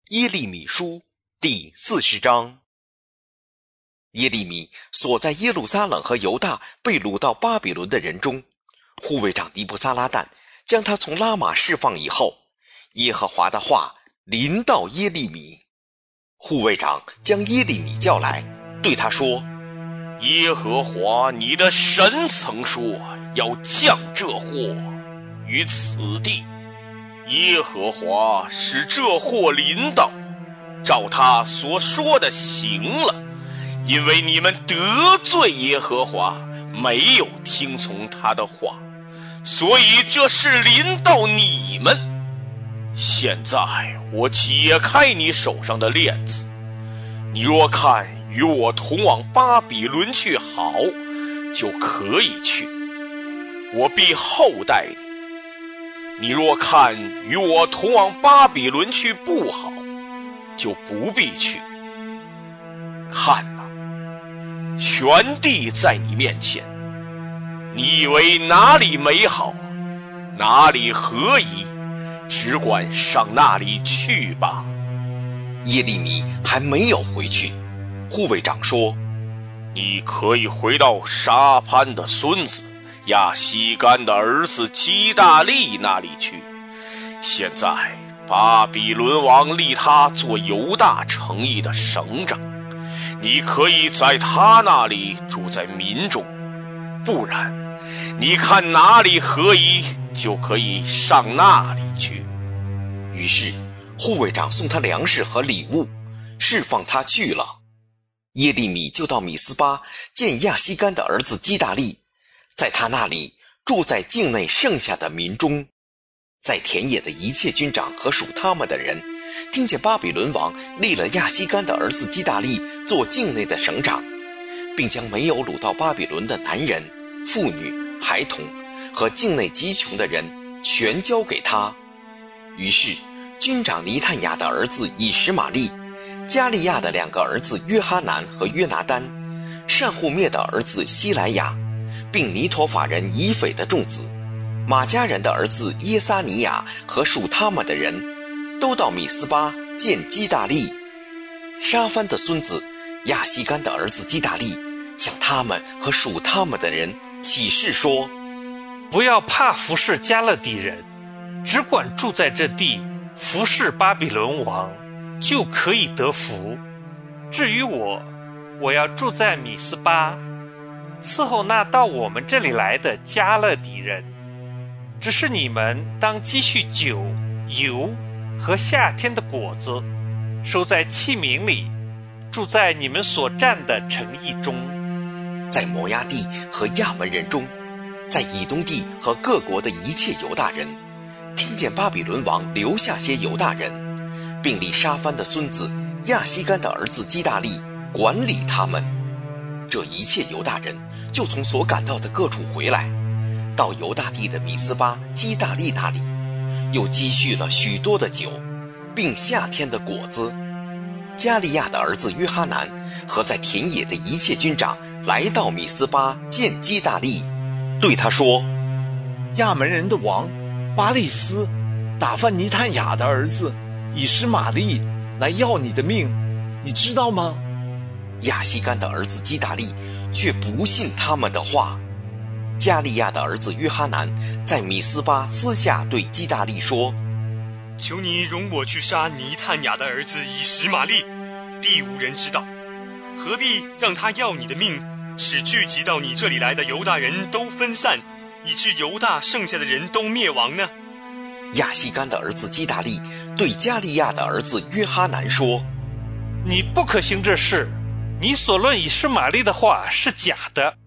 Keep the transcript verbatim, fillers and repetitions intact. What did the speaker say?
耶利米书第四十章。耶利米所在耶路撒冷和犹大被掳到巴比伦的人中，护卫长尼布撒拉旦将他从拉玛释放以后，耶和华的话临到耶利米。护卫长将耶利米叫来，对他说： 耶和华你的神曾说要降这祸于此地，耶和华使这祸临到，照他所说的行了，因为你们得罪耶和华，没有听从他的话，所以这事临到你们。现在我解开你手上的链子，你若看与我同往巴比伦去好，就可以去，我必厚待你；你若看与我同往巴比伦去不好，就不必去。看哪，全地在你面前，你以为哪里美好，哪里合宜，只管上那里去吧。 耶利米还没有回去，护卫长说： 你可以回到沙潘的孙子亚西干的儿子基大利那里去。现在巴比伦王立他做犹大城邑的省长，你可以在他那里住在民中，不然你看哪里合宜，就可以上那里去。 于是护卫长送他粮食和礼物，释放他去了。耶利米就到米斯巴见亚西干的儿子基大利，在他那里住在境内剩下的民中。在田野的一切军长和属他们的人，听见巴比伦王立了亚西干的儿子基大利做境内的省长，并将没有掳到巴比伦的男人、妇女、孩童和境内极穷的人全交给他。于是军长尼探雅的儿子以实玛利，加利亚的两个儿子约哈南和约拿单，善户灭的儿子希莱亚，并尼陀法人以斐的众子，马加人的儿子耶撒尼亚和属他们的人，都到米斯巴见基大利。沙番的孙子亚西干的儿子基大利向他们和属他们的人起誓说： 不要怕服侍加勒底人，只管住在这地，服侍巴比伦王，就可以得福。至于我，我要住在米斯巴，伺候那到我们这里来的加勒底人。只是你们当积蓄酒、油和夏天的果子，收在器皿里，住在你们所占的城邑中。 在摩押地和亚门人中，在以东地和各国的一切犹大人，听见巴比伦王留下些犹大人，并立沙番的孙子亚西干的儿子基大利管理他们。这一切犹大人就从所赶到的各处回来，到犹大地的米斯巴基大利那里，又积蓄了许多的酒，并夏天的果子。加利亚的儿子约哈南和在田野的一切军长来到米斯巴见基大利，对他说： 亚门人的王巴利斯打发尼探雅的儿子以实玛利来要你的命，你知道吗？ 亚西干的儿子基大利却不信他们的话。加利亚的儿子约哈南在米斯巴私下对基大利说： 求你容我去杀尼探雅的儿子以实玛利，必无人知道，何必让他要你的命，使聚集到你这里来的犹大人都分散，以致犹大剩下的人都灭亡呢？ 亚西干的儿子基大利对加利亚的儿子约哈南说： 你不可行这事，你所论以实玛利的话是假的。